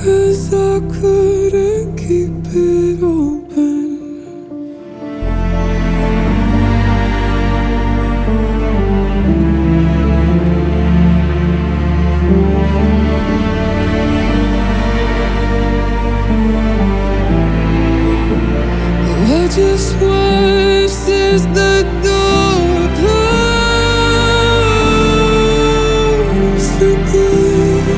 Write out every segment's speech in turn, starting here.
'cause I couldn't keep it open. I just wish as the door closed for good,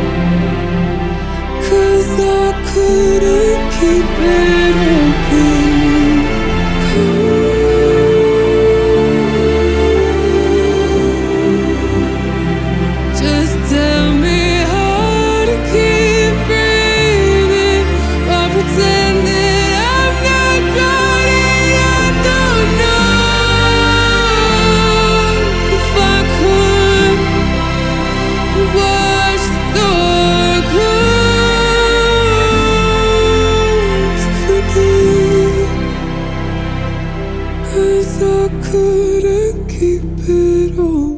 'cause I couldn't keep it open. Just tell me how to keep breathing while pretending I'm not drowning. I don't know if I could watch the door close for good, 'cause I couldn't keep it open.